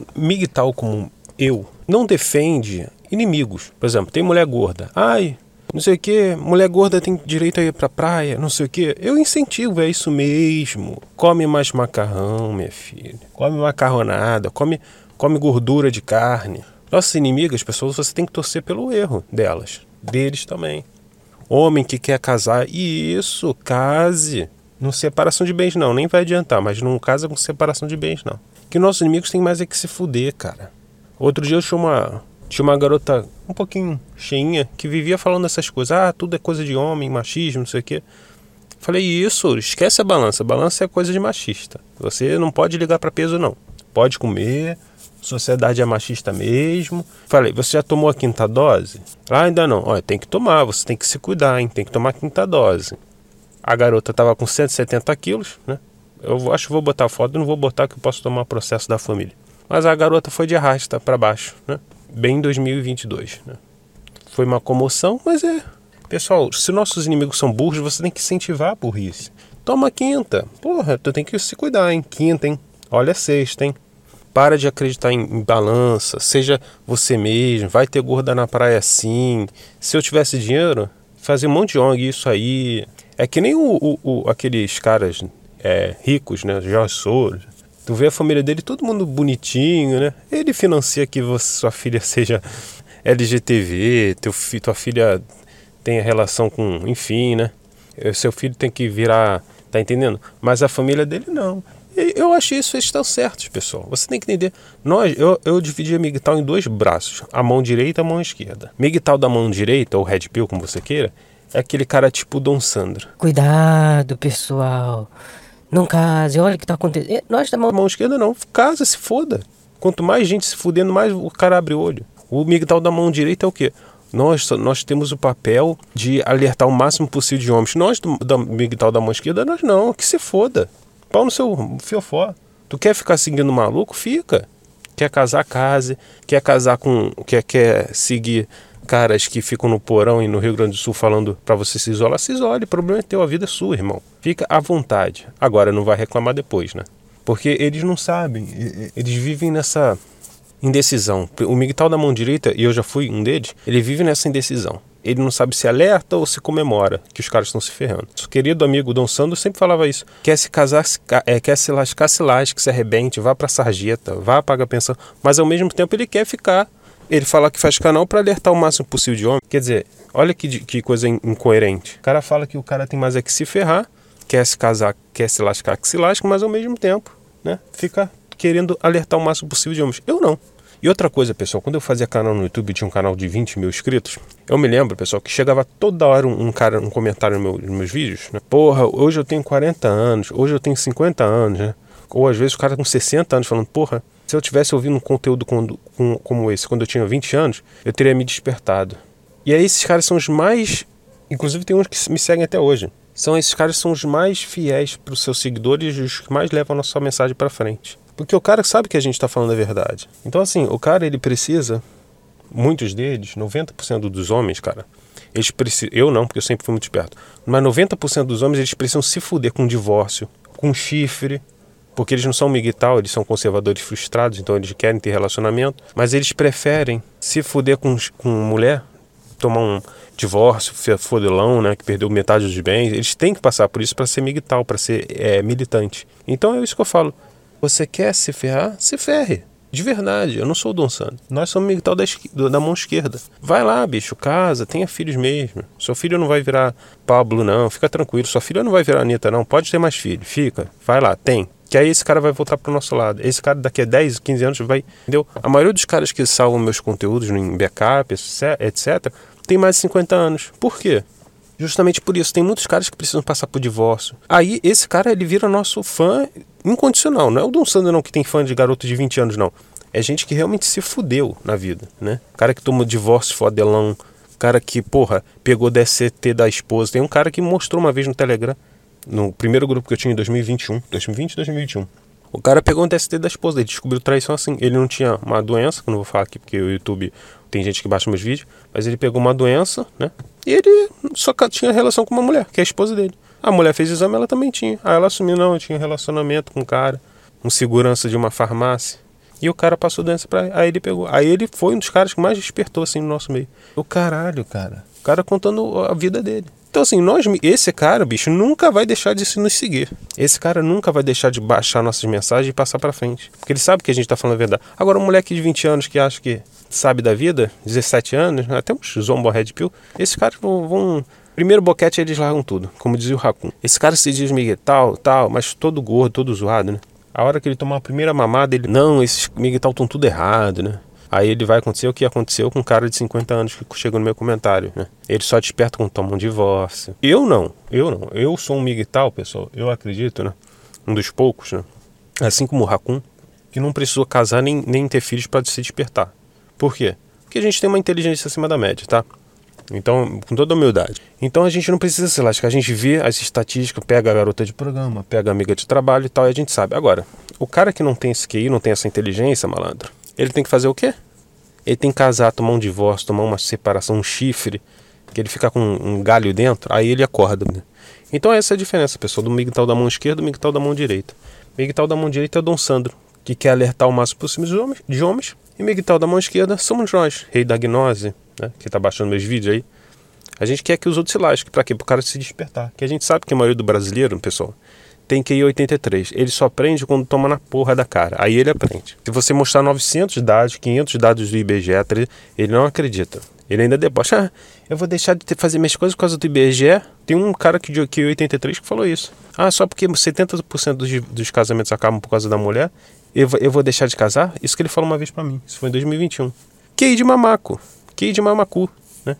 MGTOW como eu não defende inimigos. Por exemplo, tem mulher gorda. Ai, não sei o que, mulher gorda tem direito a ir pra praia, não sei o que. Eu incentivo, é isso mesmo. Come mais macarrão, minha filha. Come macarronada, come gordura de carne. Nossas inimigas, pessoas, você tem que torcer pelo erro delas. Deles também. Homem que quer casar, isso, case. Não separação de bens não, nem vai adiantar, mas não casa com separação de bens não. Que nossos inimigos têm mais é que se fuder, cara. Outro dia eu tinha uma garota um pouquinho cheinha que vivia falando essas coisas. Ah, tudo é coisa de homem, machismo, não sei o quê. Falei, isso, esquece a balança. Balança é coisa de machista. Você não pode ligar pra peso não. Pode comer, sociedade é machista mesmo. Falei, você já tomou a 5ª dose? Ah, ainda não. Olha, tem que tomar, você tem que se cuidar, hein? Tem que tomar a 5ª dose. A garota tava com 170 quilos, né? Eu acho que vou botar foto, não vou botar que eu posso tomar processo da família. Mas a garota foi de arrasta pra baixo, né? Bem em 2022, né? Foi uma comoção, mas Pessoal, se nossos inimigos são burros, você tem que incentivar a burrice. Toma 5ª. Porra, tu tem que se cuidar, hein? 5ª, hein? Olha a 6ª, hein? Para de acreditar em balança. Seja você mesmo. Vai ter gorda na praia sim. Se eu tivesse dinheiro, fazia um monte de ONG isso aí. É que nem aqueles caras ricos, né? Jorge Soros. Tu vê a família dele, todo mundo bonitinho, né? Ele financia que sua filha seja LGTV, tua filha tenha relação com, enfim, né? Seu filho tem que virar, tá entendendo? Mas a família dele não. Eu acho isso, eles estão certos, pessoal. Você tem que entender. Eu dividi a MGTOW em 2 braços, a mão direita e a mão esquerda. MGTOW da mão direita, ou Red Pill, como você queira, é aquele cara tipo Dom Sandro. Cuidado, pessoal. Não case, olha o que tá acontecendo. Nós da mão esquerda não, casa, se foda. Quanto mais gente se fudendo, mais o cara abre o olho. O MGTOW da mão direita é o quê? Nós temos o papel de alertar o máximo possível de homens. Nós, da MGTOW da mão esquerda, nós não, que se foda. Pau no seu fiofó. Tu quer ficar seguindo maluco? Fica. Quer casar, case. Quer casar com... Quer seguir caras que ficam no porão e no Rio Grande do Sul falando pra você se isolar, se isole. O problema é teu, a vida é sua, irmão. Fica à vontade. Agora, não vai reclamar depois, né? Porque eles não sabem. Eles vivem nessa indecisão. O MGTOW da mão direita, e eu já fui um deles, ele vive nessa indecisão. Ele não sabe se alerta ou se comemora que os caras estão se ferrando. Seu querido amigo Dom Sandro sempre falava isso. Quer se casar, quer se lascar, se lasque, se arrebente, vá pra sarjeta, vá pagar pensão. Mas ao mesmo tempo ele quer ficar. Ele fala que faz canal para alertar o máximo possível de homem. Quer dizer, olha que coisa incoerente. O cara fala que o cara tem mais é que se ferrar, quer se casar, quer se lascar, que se lasque, mas ao mesmo tempo, né, fica querendo alertar o máximo possível de homens. Eu não. E outra coisa, pessoal, quando eu fazia canal no YouTube, tinha um canal de 20 mil inscritos, eu me lembro, pessoal, que chegava toda hora um comentário nos meus vídeos, né? Porra, hoje eu tenho 40 anos, hoje eu tenho 50 anos, né? Ou às vezes o cara com 60 anos falando, porra, se eu tivesse ouvindo um conteúdo como esse quando eu tinha 20 anos, eu teria me despertado. E aí esses caras são os mais... Inclusive tem uns que me seguem até hoje. Esses caras são os mais fiéis para os seus seguidores e os que mais levam a nossa mensagem para frente. Porque o cara sabe que a gente está falando a verdade. Então assim, o cara ele precisa... Muitos deles, 90% dos homens, cara, eles precisam... Eu não, porque eu sempre fui muito esperto. Mas 90% dos homens, eles precisam se fuder com divórcio, com chifre... Porque eles não são MGTOW, eles são conservadores frustrados, então eles querem ter relacionamento, mas eles preferem se fuder com mulher, tomar um divórcio, fodelão, né, que perdeu metade dos bens. Eles têm que passar por isso para ser MGTOW, para ser militante. Então é isso que eu falo. Você quer se ferrar? Se ferre. De verdade, eu não sou o Dom Sandro. Nós somos MGTOW da mão esquerda. Vai lá, bicho, casa, tenha filhos mesmo. Seu filho não vai virar Pablo, não. Fica tranquilo. Sua filha não vai virar Anitta, não. Pode ter mais filho. Fica. Vai lá, tem. Que aí esse cara vai voltar pro nosso lado. Esse cara daqui a 10, 15 anos vai... Entendeu? A maioria dos caras que salvam meus conteúdos em backup, etc., tem mais de 50 anos. Por quê? Justamente por isso. Tem muitos caras que precisam passar por divórcio. Aí esse cara, ele vira nosso fã incondicional. Não é o Dom Sandro não que tem fã de garoto de 20 anos, não. É gente que realmente se fudeu na vida, né? Cara que tomou divórcio fodelão. Cara que, porra, pegou DST da esposa. Tem um cara que mostrou uma vez no Telegram, no primeiro grupo que eu tinha em 2021. O cara pegou um DST da esposa, ele descobriu traição assim. Ele não tinha uma doença, que eu não vou falar aqui porque o YouTube tem gente que baixa meus vídeos, mas ele pegou uma doença, né? E ele só tinha relação com uma mulher, que é a esposa dele. A mulher fez exame, ela também tinha. Aí ela assumiu, não, eu tinha relacionamento com um cara, um segurança de uma farmácia. E o cara passou doença pra ele. Aí ele pegou. Aí ele foi um dos caras que mais despertou assim no nosso meio. O caralho, cara. O cara contando a vida dele. Então assim, esse cara, bicho, nunca vai deixar de nos seguir. Esse cara nunca vai deixar de baixar nossas mensagens e passar pra frente. Porque ele sabe que a gente tá falando a verdade. Agora um moleque de 20 anos que acha que sabe da vida, 17 anos, até uns zombo red pill, esses caras vão... Primeiro boquete eles largam tudo, como dizia o Raccoon. Esse cara se diz Miguel tal, mas todo gordo, todo zoado, né? A hora que ele tomar a primeira mamada, ele... Não, esses Miguel estão tudo errado, né? Aí ele vai acontecer o que aconteceu com um cara de 50 anos que chegou no meu comentário, né? Ele só desperta quando toma um divórcio. Eu não. Eu sou um Miguel, pessoal. Eu acredito, né? Um dos poucos, né? Assim como o Raccoon, que não precisou casar nem ter filhos para se despertar. Por quê? Porque a gente tem uma inteligência acima da média, tá? Então, com toda humildade. Então a gente não precisa se lascar. A gente vê as estatísticas, pega a garota de programa, pega a amiga de trabalho e tal, e a gente sabe. Agora, o cara que não tem esse QI, não tem essa inteligência, malandro, ele tem que fazer o quê? Ele tem que casar, tomar um divórcio, tomar uma separação, um chifre, que ele fica com um galho dentro, aí ele acorda. Né? Então essa é a diferença, pessoal, do Miguel da mão esquerda e do Miguel da mão direita. Miguel da mão direita é o Dom Sandro, que quer alertar o máximo possível de homens, e Miguel da mão esquerda somos nós, rei da gnose, né, que tá baixando meus vídeos aí. A gente quer que os outros se lasquem, pra quê? Pro cara se despertar. Que a gente sabe que a maioria do brasileiro, pessoal, tem QI 83. Ele só aprende quando toma na porra da cara. Aí ele aprende. Se você mostrar 900 dados, 500 dados do IBGE, ele não acredita. Ele ainda debocha. Eu vou deixar de fazer minhas coisas por causa do IBGE. Tem um cara que de QI 83 que falou isso. Só porque 70% dos casamentos acabam por causa da mulher, eu vou deixar de casar? Isso que ele falou uma vez pra mim. Isso foi em 2021. QI de mamaco. QI de mamacu, né?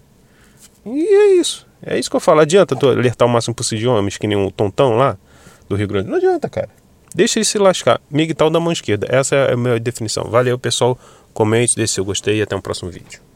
E é isso. É isso que eu falo. Adianta tu alertar o máximo possível de homens, que nem um tontão lá do Rio Grande. Não adianta, cara. Deixa ele se lascar. Miguel da mão esquerda. Essa é a minha definição. Valeu, pessoal. Comente, deixe seu gostei e até o próximo vídeo.